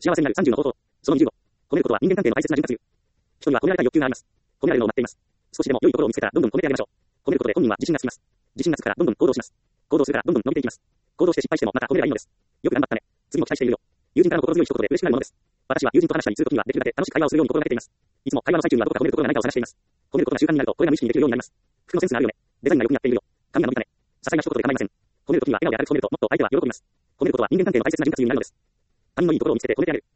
幸せになる30の方法。その25。褒めることは人間関係の大切な潤滑油。人には褒められたい欲求があります。褒められるのを待っています。少しでも良いところを見つけたらどんどん褒めてあげましょう。褒めることで本人は自信がつきます。自信がつくからどんどん行動します。行動するからどんどん伸びていきます。行動して失敗してもまた褒めればいいのです。よく頑張ったね。次も期待しているよ。友人からの心強い一言で嬉しくなるものです。私は友人と話したりするときにはできるだけ楽しく会話をするように心がけています。いつも会話の最中にはどこか褒めるところがないかを探しています。褒めることが習慣になるとこれが無意識にできるようになります。服のセンスがあるよね。デザインが良くなっているよ。髪が伸びたね。些細な一言で構いません。褒めるときには笑顔で明るく褒めるともっと相手は喜びます。褒めることは人間関係の大切な潤滑油になるのです。他人のいいところを見つけて褒めてあげる。